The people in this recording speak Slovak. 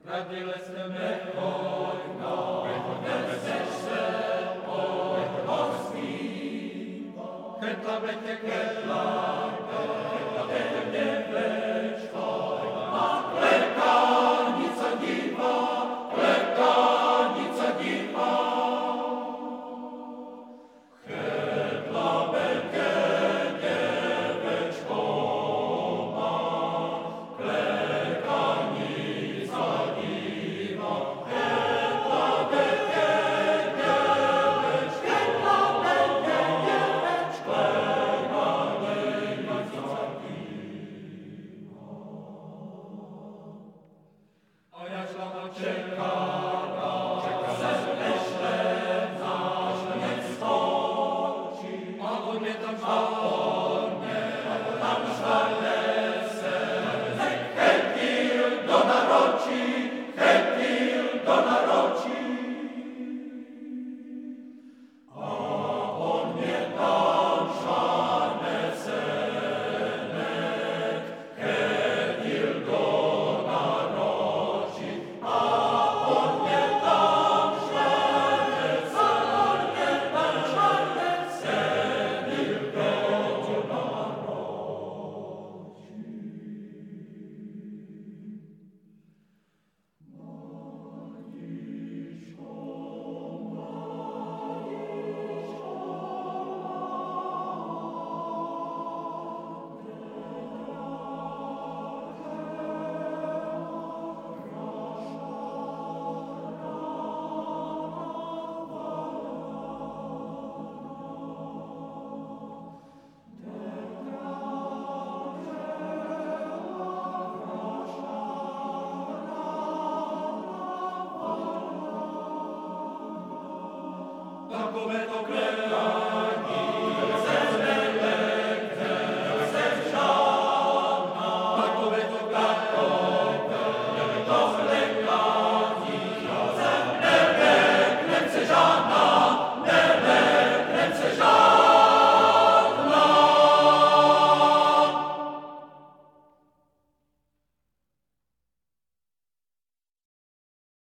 Radile se mehojna, neseš se, osmiva. Hetla bete kelaka, hetla bete djevečka, a plekanica diva, plekanica diva. Hetla bete djevečko, plekanica diva, hetla bete djevečko, plekanica diva. A ja šla čekala, se nešlena, ne skoči, a on je tam šalne, tam šalese, hetil do naroči, hetil do naroči. A on je tam šalese, hetil do naroči, a on je tam šalese, hetil do Tako